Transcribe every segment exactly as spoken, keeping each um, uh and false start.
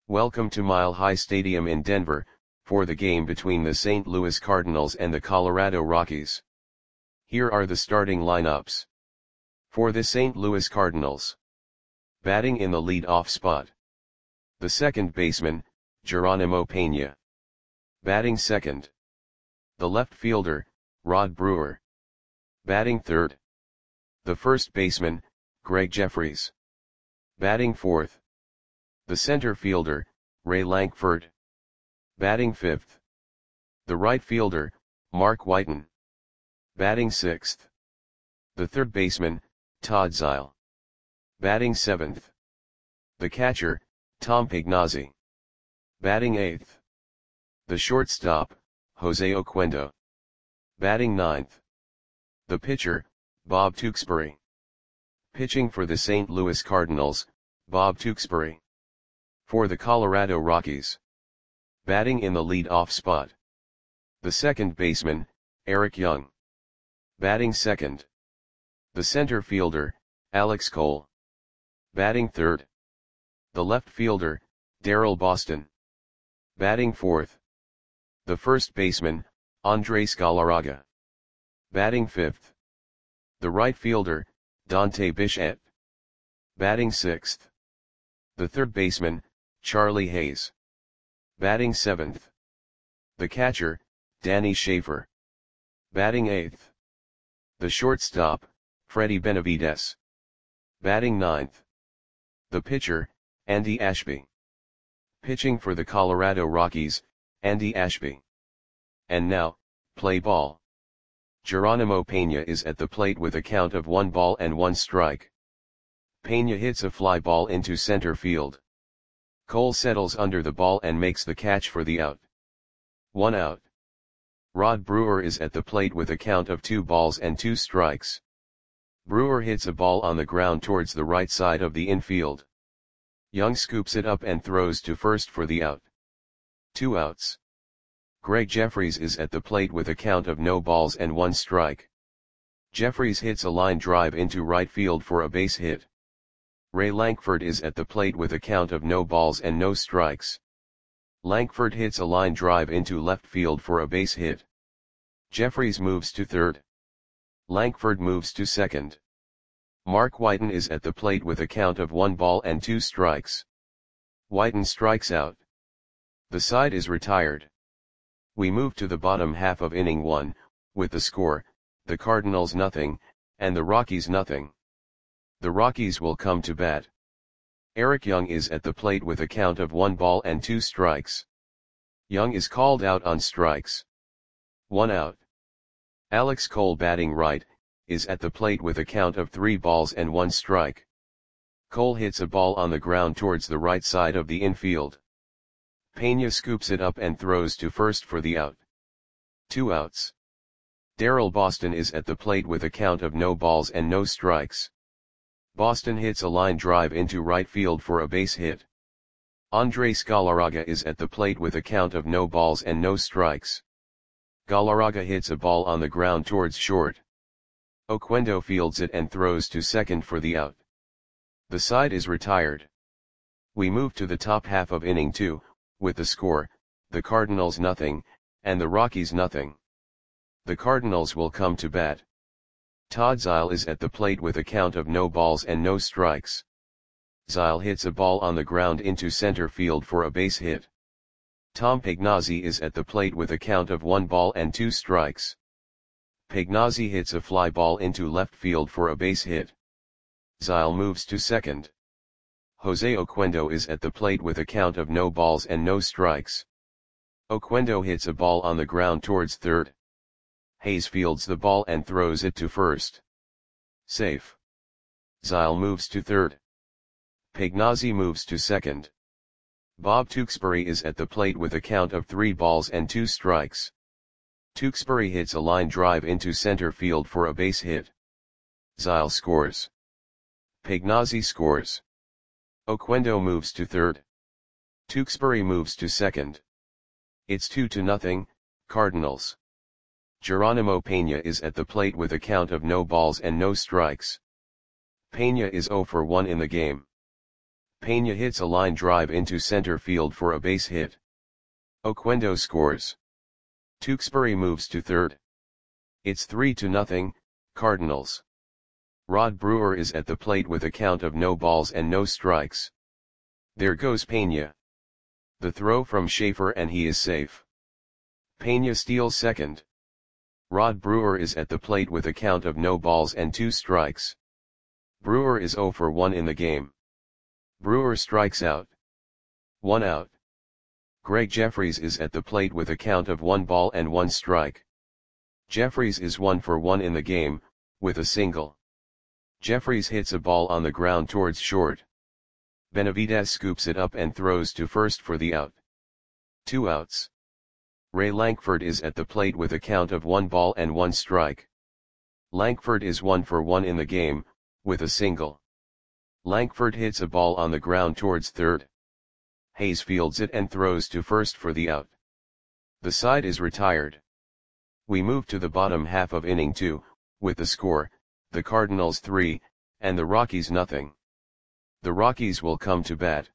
Welcome to Mile High Stadium in Denver, for the game between the Saint Louis Cardinals and the Colorado Rockies. Here are the starting lineups. For the Saint Louis Cardinals. Batting in the lead-off spot. The second baseman, Geronimo Pena. Batting second. The left fielder, Rod Brewer. Batting third. The first baseman, Greg Jefferies. Batting fourth. The center fielder, Ray Lankford. Batting fifth. The right fielder, Mark Whiten. Batting sixth. The third baseman, Todd Zeile. Batting seventh. The catcher, Tom Pagnozzi. Batting eighth. The shortstop, Jose Oquendo. Batting ninth. The pitcher, Bob Tewksbury. Pitching for the Saint Louis Cardinals, Bob Tewksbury. For the Colorado Rockies. Batting in the lead-off spot. The second baseman, Eric Young. Batting second. The center fielder, Alex Cole. Batting third. The left fielder, Daryl Boston. Batting fourth. The first baseman, Andres Galarraga. Batting fifth. The right fielder, Dante Bichette. Batting sixth. The third baseman, Charlie Hayes. Batting seventh. The catcher, Danny Schaefer. Batting eighth. The shortstop, Freddie Benavides. Batting ninth. The pitcher, Andy Ashby. Pitching for the Colorado Rockies, Andy Ashby. And now, play ball. Geronimo Pena is at the plate with a count of one ball and one strike. Pena hits a fly ball into center field. Cole settles under the ball and makes the catch for the out. One out. Rod Brewer is at the plate with a count of two balls and two strikes. Brewer hits a ball on the ground towards the right side of the infield. Young scoops it up and throws to first for the out. Two outs. Greg Jefferies is at the plate with a count of no balls and one strike. Jefferies hits a line drive into right field for a base hit. Ray Lankford is at the plate with a count of no balls and no strikes. Lankford hits a line drive into left field for a base hit. Jefferies moves to third. Lankford moves to second. Mark Whiten is at the plate with a count of one ball and two strikes. Whiten strikes out. The side is retired. We move to the bottom half of inning one, with the score, the Cardinals nothing, and the Rockies nothing. The Rockies will come to bat. Eric Young is at the plate with a count of one ball and two strikes. Young is called out on strikes. One out. Alex Cole, batting right, is at the plate with a count of three balls and one strike. Cole hits a ball on the ground towards the right side of the infield. Pena scoops it up and throws to first for the out. Two outs. Daryl Boston is at the plate with a count of no balls and no strikes. Boston hits a line drive into right field for a base hit. Andres Galarraga is at the plate with a count of no balls and no strikes. Galarraga hits a ball on the ground towards short. Oquendo fields it and throws to second for the out. The side is retired. We move to the top half of inning two, with the score, the Cardinals nothing, and the Rockies nothing. The Cardinals will come to bat. Todd Zeile is at the plate with a count of no balls and no strikes. Zeile hits a ball on the ground into center field for a base hit. Tom Pagnozzi is at the plate with a count of one ball and two strikes. Pagnozzi hits a fly ball into left field for a base hit. Zeile moves to second. Jose Oquendo is at the plate with a count of no balls and no strikes. Oquendo hits a ball on the ground towards third. Hayes fields the ball and throws it to first. Safe. Zeile moves to third. Pagnozzi moves to second. Bob Tewksbury is at the plate with a count of three balls and two strikes. Tewksbury hits a line drive into center field for a base hit. Zeile scores. Pagnozzi scores. Oquendo moves to third. Tewksbury moves to second. It's two to nothing, Cardinals. Geronimo Pena is at the plate with a count of no balls and no strikes. Pena is zero for one in the game. Peña hits a line drive into center field for a base hit. Oquendo scores. Tewksbury moves to third. It's three to nothing, Cardinals. Rod Brewer is at the plate with a count of no balls and no strikes. There goes Peña. The throw from Schaefer and he is safe. Peña steals second. Rod Brewer is at the plate with a count of no balls and two strikes. Brewer is zero for one in the game. Brewer strikes out. One out. Greg Jeffries is at the plate with a count of one ball and one strike. Jeffries is one for one in the game, with a single. Jeffries hits a ball on the ground towards short. Benavidez scoops it up and throws to first for the out. Two outs. Ray Lankford is at the plate with a count of one ball and one strike. Lankford is one for one in the game, with a single. Lankford hits a ball on the ground towards third. Hayes fields it and throws to first for the out. The side is retired. We move to the bottom half of inning two, with the score, the Cardinals three, and the Rockies nothing. The Rockies will come to bat.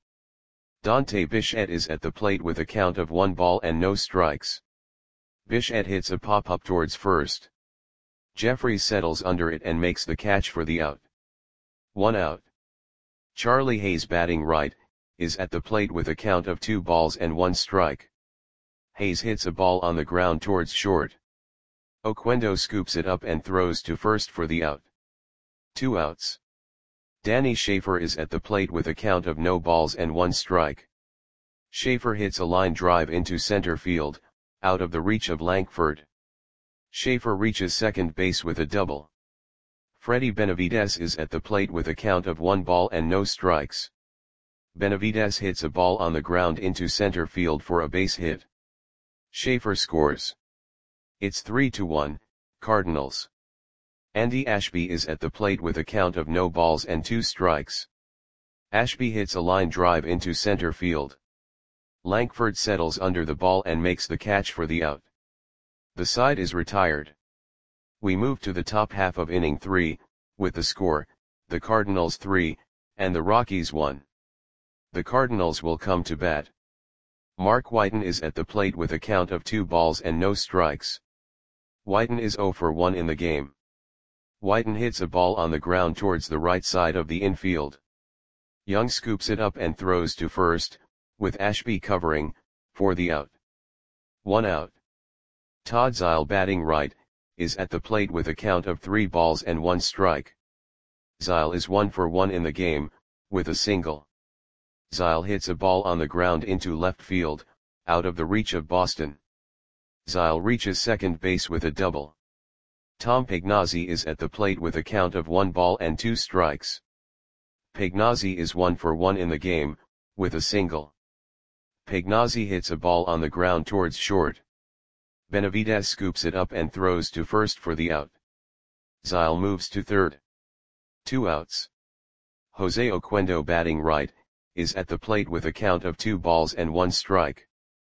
Dante Bichette is at the plate with a count of one ball and no strikes. Bichette hits a pop-up towards first. Jeffries settles under it and makes the catch for the out. One out. Charlie Hayes, batting right, is at the plate with a count of two balls and one strike. Hayes hits a ball on the ground towards short. Oquendo scoops it up and throws to first for the out. Two outs. Danny Schaefer is at the plate with a count of no balls and one strike. Schaefer hits a line drive into center field, out of the reach of Lankford. Schaefer reaches second base with a double. Freddie Benavidez is at the plate with a count of one ball and no strikes. Benavidez hits a ball on the ground into center field for a base hit. Schaefer scores. It's three to one, Cardinals. Andy Ashby is at the plate with a count of no balls and two strikes. Ashby hits a line drive into center field. Lankford settles under the ball and makes the catch for the out. The side is retired. We move to the top half of inning three, with the score, the Cardinals three, and the Rockies one. The Cardinals will come to bat. Mark Whiten is at the plate with a count of two balls and no strikes. Whiten is zero for one in the game. Whiten hits a ball on the ground towards the right side of the infield. Young scoops it up and throws to first, with Ashby covering, for the out. One out. Todd Zeile, batting right, is at the plate with a count of three balls and one strike. Zeile is one for one in the game, with a single. Zeile hits a ball on the ground into left field, out of the reach of Boston. Zeile reaches second base with a double. Tom Pagnozzi is at the plate with a count of one ball and two strikes. Pagnozzi is one for one in the game, with a single. Pagnozzi hits a ball on the ground towards short. Benavidez scoops it up and throws to first for the out. Zeile moves to third. Two outs. Jose Oquendo, batting right, is at the plate with a count of two balls and one strike.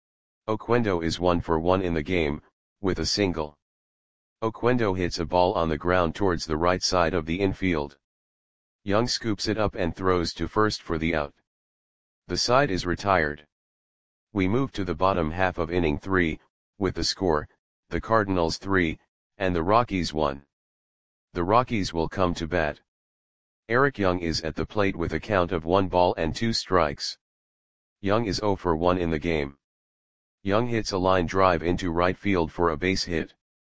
Oquendo is one for one in the game, with a single. Oquendo hits a ball on the ground towards the right side of the infield. Young scoops it up and throws to first for the out. The side is retired. We move to the bottom half of inning three, with the score, the Cardinals three, and the Rockies one. The Rockies will come to bat. Eric Young is at the plate with a count of one ball and two strikes. Young is zero for one in the game. Young hits a line drive into right field for a base hit.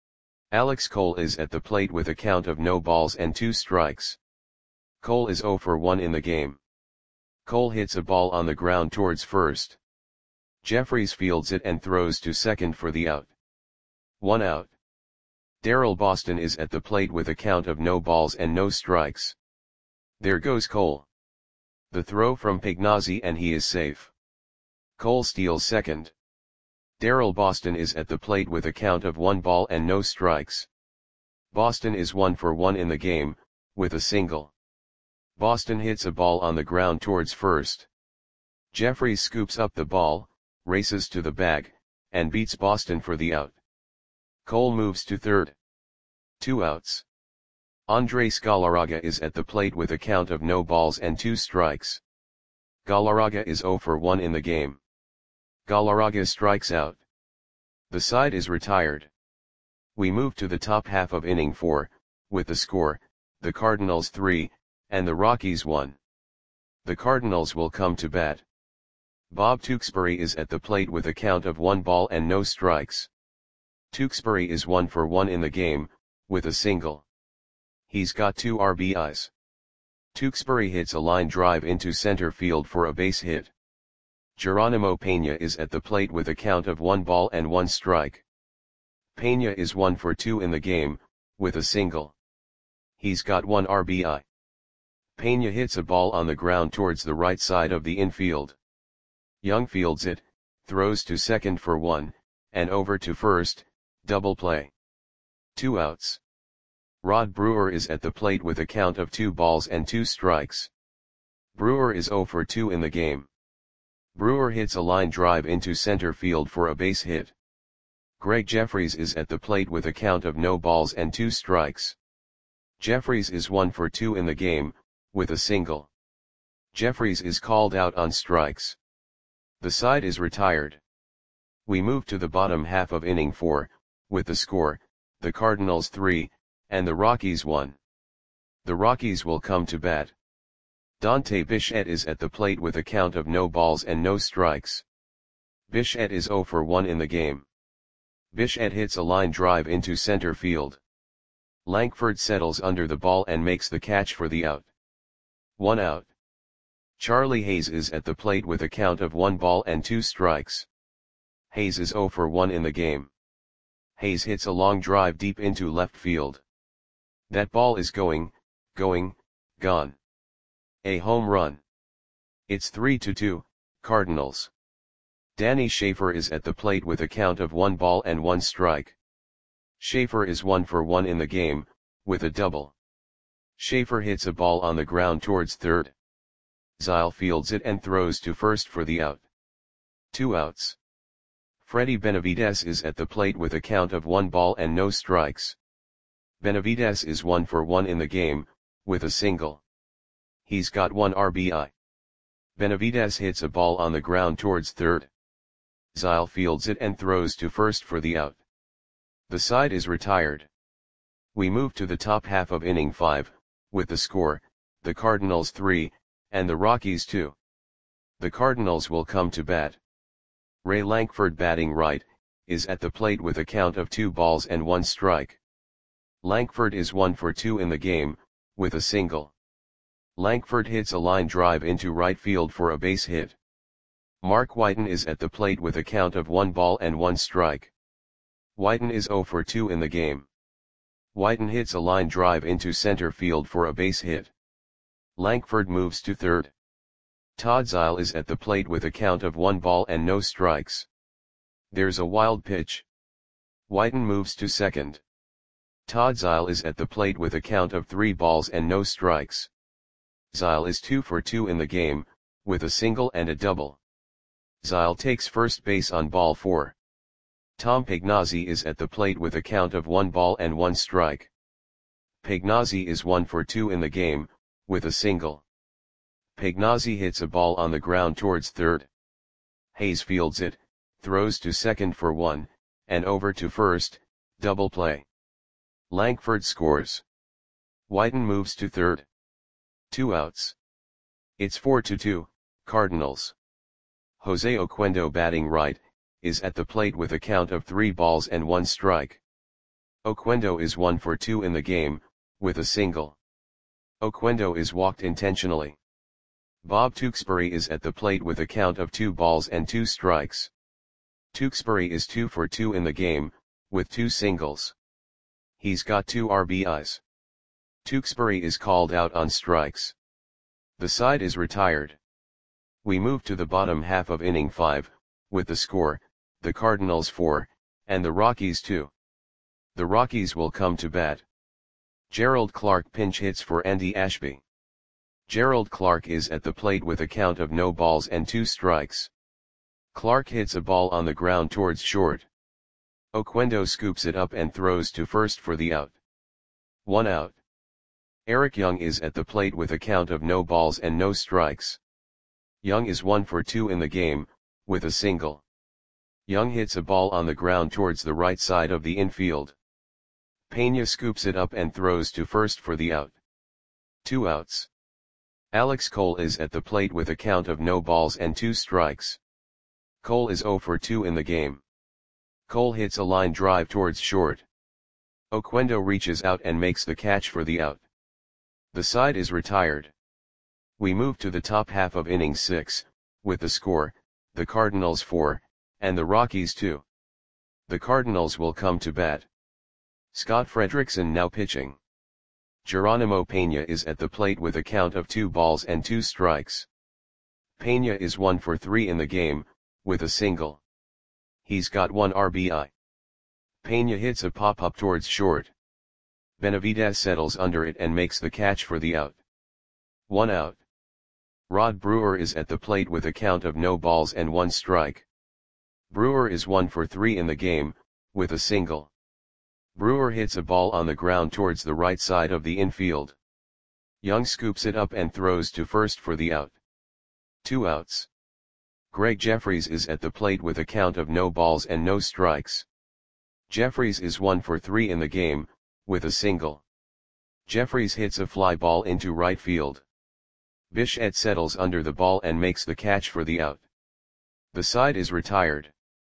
Alex Cole is at the plate with a count of no balls and two strikes. Cole is zero for one in the game. Cole hits a ball on the ground towards first. Jeffries fields it and throws to second for the out. One out. Darrell Boston is at the plate with a count of no balls and no strikes. There goes Cole. The throw from Pagnozzi and he is safe. Cole steals second. Darrell Boston is at the plate with a count of one ball and no strikes. Boston is one for one in the game, with a single. Boston hits a ball on the ground towards first. Jeffries scoops up the ball, races to the bag, and beats Boston for the out. Cole moves to third. Two outs. Andres Galarraga is at the plate with a count of no balls and two strikes. Galarraga is zero for one in the game. Galarraga strikes out. The side is retired. We move to the top half of inning four, with the score, the Cardinals three, and the Rockies one. The Cardinals will come to bat. Bob Tewksbury is at the plate with a count of one ball and no strikes. Tewksbury is one for one in the game, with a single. He's got two R B Is. Tewksbury hits a line drive into center field for a base hit. Geronimo Pena is at the plate with a count of one ball and one strike. Pena is one for two in the game, with a single. He's got one R B I. Pena hits a ball on the ground towards the right side of the infield. Young fields it, throws to second for one, and over to first, double play. Two outs. Rod Brewer is at the plate with a count of two balls and two strikes. Brewer is zero for two in the game. Brewer hits a line drive into center field for a base hit. Greg Jeffries is at the plate with a count of no balls and two strikes. Jeffries is one for two in the game, with a single. Jeffries is called out on strikes. The side is retired. We move to the bottom half of inning four, with the score, the Cardinals three, and the Rockies one. The Rockies will come to bat. Dante Bichette is at the plate with a count of no balls and no strikes. Bichette is zero for one in the game. Bichette hits a line drive into center field. Lankford settles under the ball and makes the catch for the out. One out. Charlie Hayes is at the plate with a count of one ball and two strikes. Hayes is zero for one in the game. Hayes hits a long drive deep into left field. That ball is going, going, gone. A home run. It's three to two, Cardinals. Danny Schaefer is at the plate with a count of one ball and one strike. Schaefer is one for one in the game, with a double. Schaefer hits a ball on the ground towards third. Zile fields it and throws to first for the out. Two outs. Freddie Benavides is at the plate with a count of one ball and no strikes. Benavides is one for one in the game, with a single. He's got one R B I. Benavides hits a ball on the ground towards third. Zile fields it and throws to first for the out. The side is retired. We move to the top half of inning five, with the score, the Cardinals three, and the Rockies two. The Cardinals will come to bat. Ray Lankford, batting right, is at the plate with a count of two balls and one strike. Lankford is one for two in the game, with a single. Lankford hits a line drive into right field for a base hit. Mark Whiten is at the plate with a count of one ball and one strike. Whiten is zero for two in the game. Whiten hits a line drive into center field for a base hit. Lankford moves to third. Todd Zile is at the plate with a count of one ball and no strikes. There's a wild pitch. Whiten moves to second. Todd Zile is at the plate with a count of three balls and no strikes. Zile is two for two in the game, with a single and a double. Zile takes first base on ball four. Tom Pagnozzi is at the plate with a count of one ball and one strike. Pagnozzi is one for two in the game, with a single. Pagnozzi hits a ball on the ground towards third. Hayes fields it, throws to second for one, and over to first, double play. Lankford scores. Whiten moves to third. Two outs. It's four to two, Cardinals. Jose Oquendo, batting right, is at the plate with a count of three balls and one strike. Oquendo is one for two in the game, with a single. Oquendo is walked intentionally. Bob Tewksbury is at the plate with a count of two balls and two strikes. Tewksbury is two for two in the game, with two singles. He's got two R B Is. Tewksbury is called out on strikes. The side is retired. We move to the bottom half of inning five, with the score, the Cardinals four, and the Rockies two. The Rockies will come to bat. Gerald Clark pinch hits for Andy Ashby. Gerald Clark is at the plate with a count of no balls and two strikes. Clark hits a ball on the ground towards short. Oquendo scoops it up and throws to first for the out. One out. Eric Young is at the plate with a count of no balls and no strikes. Young is one for two in the game, with a single. Young hits a ball on the ground towards the right side of the infield. Pena scoops it up and throws to first for the out. Two outs. Alex Cole is at the plate with a count of no balls and two strikes. Cole is zero for two in the game. Cole hits a line drive towards short. Oquendo reaches out and makes the catch for the out. The side is retired. We move to the top half of inning six, with the score, the Cardinals four, and the Rockies two. The Cardinals will come to bat. Scott Frederickson now pitching. Geronimo Pena is at the plate with a count of two balls and two strikes. Pena is one for three in the game, with a single. He's got one R B I. Pena hits a pop-up towards short. Benavidez settles under it and makes the catch for the out. One out. Rod Brewer is at the plate with a count of no balls and one strike. Brewer is one for three in the game, with a single. Brewer hits a ball on the ground towards the right side of the infield. Young scoops it up and throws to first for the out. Two outs. Greg Jeffries is at the plate with a count of no balls and no strikes. Jeffries is one for three in the game, with a single. Jeffries hits a fly ball into right field. Bichette settles under the ball and makes the catch for the out. The side is retired.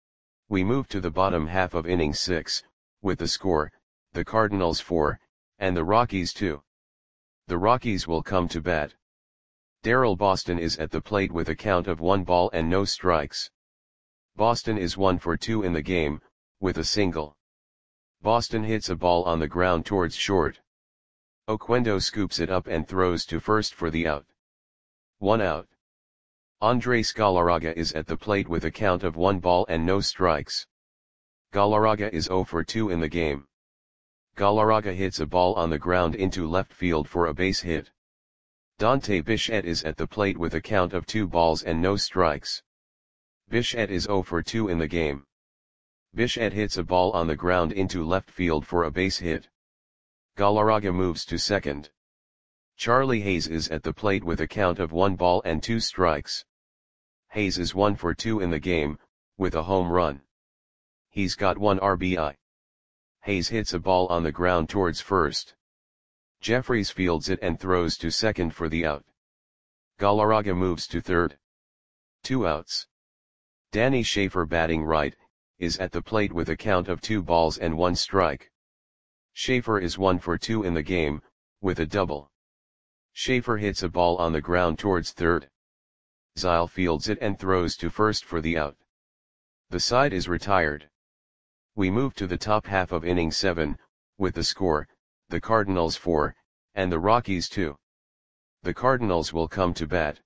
We move to the bottom half of inning six, with the score, the Cardinals four, and the Rockies two. The Rockies will come to bat. Darrell Boston is at the plate with a count of one ball and no strikes. Boston is one for two in the game, with a single. Boston hits a ball on the ground towards short. Oquendo scoops it up and throws to first for the out. One out. Andres Galarraga is at the plate with a count of one ball and no strikes. Galarraga is zero for two in the game. Galarraga hits a ball on the ground into left field for a base hit. Dante Bichette is at the plate with a count of two balls and no strikes. Bichette is zero for two in the game. Bichette hits a ball on the ground into left field for a base hit. Galarraga moves to second. Charlie Hayes is at the plate with a count of one ball and two strikes. Hayes is one for two in the game, with a home run. He's got one R B I. Hayes hits a ball on the ground towards first. Jeffries fields it and throws to second for the out. Galarraga moves to third. Two outs. Danny Schaefer, batting right, is at the plate with a count of two balls and one strike. Schaefer is one for two in the game, with a double. Schaefer hits a ball on the ground towards third. Zile fields it and throws to first for the out. The side is retired. We move to the top half of inning seven, with the score, the Cardinals four, and the Rockies two. The Cardinals will come to bat.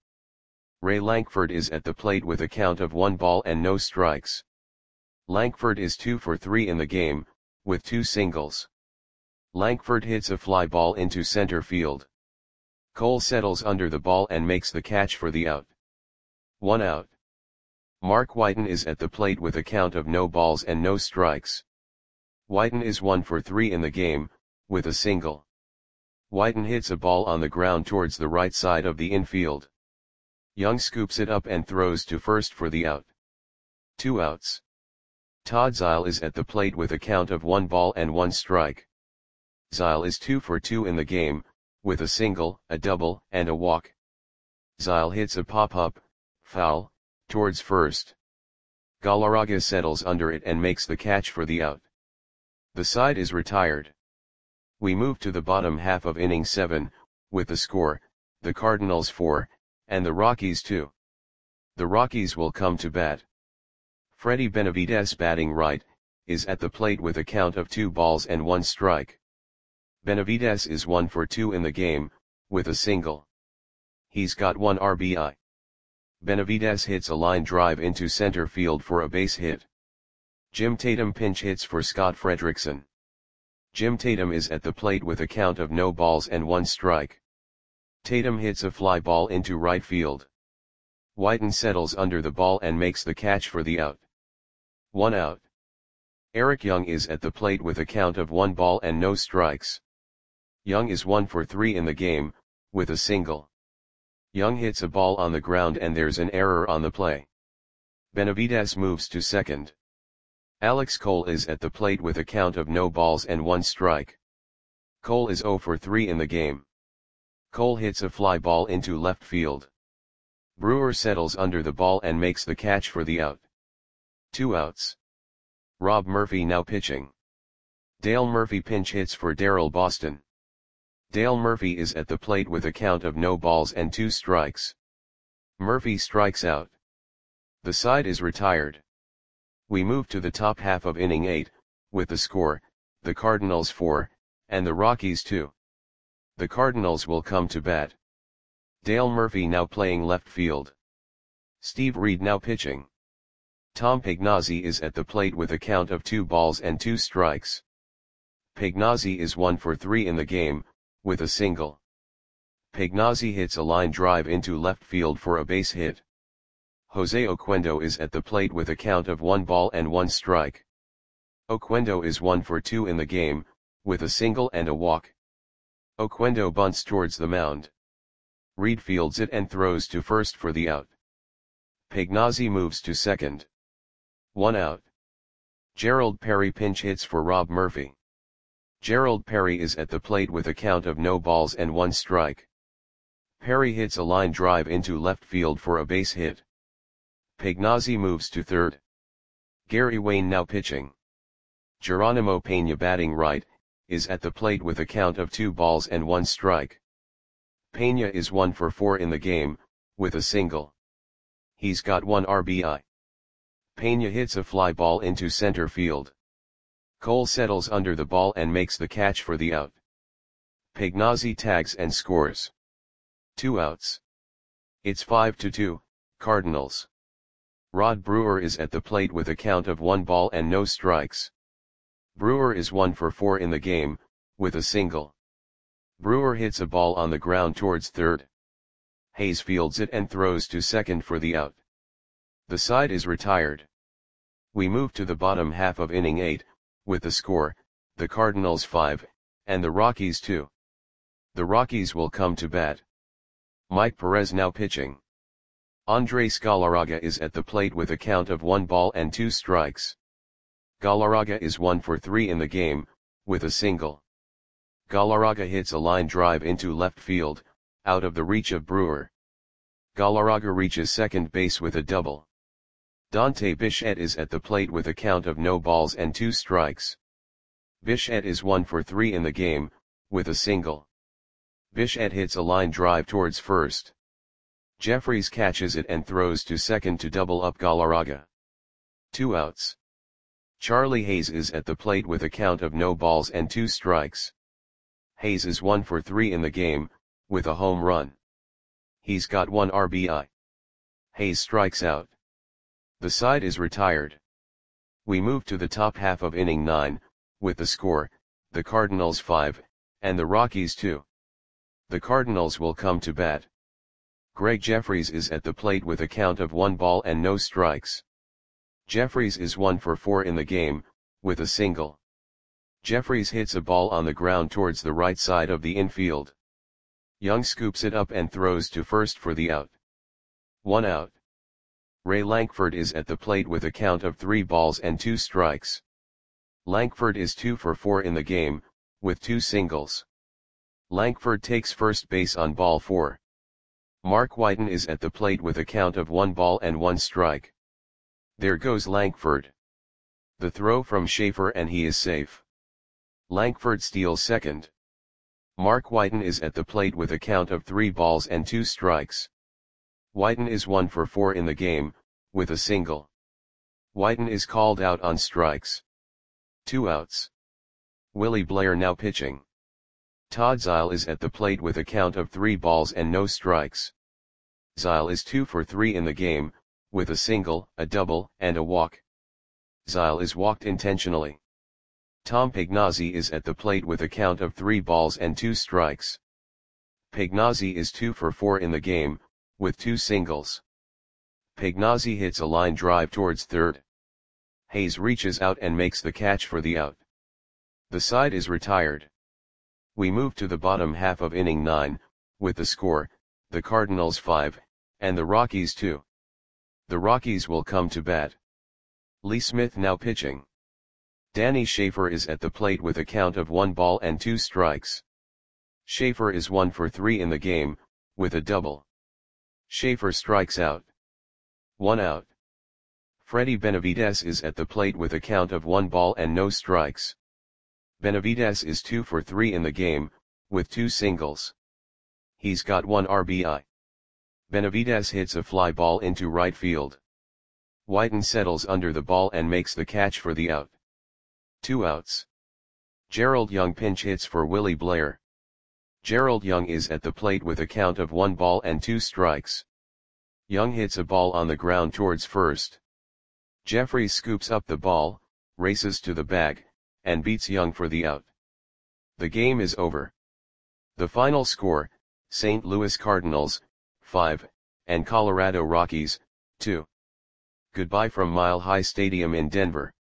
Ray Lankford is at the plate with a count of one ball and no strikes. Lankford is two for three in the game, with two singles. Lankford hits a fly ball into center field. Cole settles under the ball and makes the catch for the out. One out. Mark Whiten is at the plate with a count of no balls and no strikes. Whiten is one for three in the game, with a single. Whiten hits a ball on the ground towards the right side of the infield. Young scoops it up and throws to first for the out. Two outs. Todd Zile is at the plate with a count of one ball and one strike. Zile is two for two in the game, with a single, a double, and a walk. Zile hits a pop-up, foul, towards first. Galarraga settles under it and makes the catch for the out. The side is retired. We move to the bottom half of inning seven, with the score, the Cardinals four, and the Rockies two. The Rockies will come to bat. Freddie Benavidez, batting right, is at the plate with a count of two balls and one strike. Benavidez is one for two in the game, with a single. He's got one R B I. Benavidez hits a line drive into center field for a base hit. Jim Tatum pinch hits for Scott Frederickson. Jim Tatum is at the plate with a count of no balls and one strike. Tatum hits a fly ball into right field. Whiten settles under the ball and makes the catch for the out. One out. Eric Young is at the plate with a count of one ball and no strikes. Young is one for three in the game, with a single. Young hits a ball on the ground and there's an error on the play. Benavides moves to second. Alex Cole is at the plate with a count of no balls and one strike. Cole is zero for three in the game. Cole hits a fly ball into left field. Brewer settles under the ball and makes the catch for the out. Two outs. Rob Murphy now pitching. Dale Murphy pinch hits for Darryl Boston. Dale Murphy is at the plate with a count of no balls and two strikes. Murphy strikes out. The side is retired. We move to the top half of inning eight, with the score, the Cardinals four, and the Rockies two. The Cardinals will come to bat. Dale Murphy now playing left field. Steve Reed now pitching. Tom Pagnozzi is at the plate with a count of two balls and two strikes. Pagnozzi is one for three in the game, with a single. Pagnozzi hits a line drive into left field for a base hit. Jose Oquendo is at the plate with a count of one ball and one strike. Oquendo is one for two in the game, with a single and a walk. Oquendo bunts towards the mound. Reed fields it and throws to first for the out. Pagnozzi moves to second. One out. Gerald Perry pinch hits for Rob Murphy. Gerald Perry is at the plate with a count of no balls and one strike. Perry hits a line drive into left field for a base hit. Pagnozzi moves to third. Gary Wayne now pitching. Geronimo Pena batting right, is at the plate with a count of two balls and one strike. Pena is one for four in the game, with a single. He's got one R B I. Pena hits a fly ball into center field. Cole settles under the ball and makes the catch for the out. Pagnozzi tags and scores. Two outs. It's five to two, Cardinals. Rod Brewer is at the plate with a count of one ball and no strikes. Brewer is one for four in the game, with a single. Brewer hits a ball on the ground towards third. Hayes fields it and throws to second for the out. The side is retired. We move to the bottom half of inning eight, with the score, the Cardinals five, and the Rockies two. The Rockies will come to bat. Mike Perez now pitching. Andres Galarraga is at the plate with a count of one ball and two strikes. Galarraga is one for three in the game, with a single. Galarraga hits a line drive into left field, out of the reach of Brewer. Galarraga reaches second base with a double. Dante Bichette is at the plate with a count of no balls and two strikes. Bichette is one for three in the game, with a single. Bichette hits a line drive towards first. Jeffries catches it and throws to second to double up Galarraga. Two outs. Charlie Hayes is at the plate with a count of no balls and two strikes. Hayes is one for three in the game, with a home run. He's got one R B I. Hayes strikes out. The side is retired. We move to the top half of inning nine, with the score, the Cardinals five, and the Rockies two. The Cardinals will come to bat. Greg Jeffries is at the plate with a count of one ball and no strikes. Jeffries is one for four in the game, with a single. Jeffries hits a ball on the ground towards the right side of the infield. Young scoops it up and throws to first for the out. One out. Ray Lankford is at the plate with a count of three balls and two strikes. Lankford is two for four in the game, with two singles. Lankford takes first base on ball four. Mark Whiten is at the plate with a count of one ball and one strike. There goes Lankford. The throw from Schaefer and he is safe. Lankford steals second. Mark Whiten is at the plate with a count of three balls and two strikes. Whiten is one for four in the game, with a single. Whiten is called out on strikes. Two outs. Willie Blair now pitching. Todd Zeile is at the plate with a count of three balls and no strikes. Zeile is two for three in the game, with a single, a double, and a walk. Zeile is walked intentionally. Tom Pagnozzi is at the plate with a count of three balls and two strikes. Pagnozzi is two for four in the game, with two singles. Pagnozzi hits a line drive towards third. Hayes reaches out and makes the catch for the out. The side is retired. We move to the bottom half of inning nine, with the score, the Cardinals five, and the Rockies two. The Rockies will come to bat. Lee Smith now pitching. Danny Schaefer is at the plate with a count of one ball and two strikes. Schaefer is one for three in the game, with a double. Schaefer strikes out. One out. Freddie Benavides is at the plate with a count of one ball and no strikes. Benavides is two for three in the game, with two singles. He's got one R B I. Benavides hits a fly ball into right field. Whiten settles under the ball and makes the catch for the out. Two outs. Gerald Young pinch hits for Willie Blair. Gerald Young is at the plate with a count of one ball and two strikes. Young hits a ball on the ground towards first. Jeffries scoops up the ball, races to the bag, and beats Young for the out. The game is over. The final score, Saint Louis Cardinals, five, and Colorado Rockies, two. Goodbye from Mile High Stadium in Denver.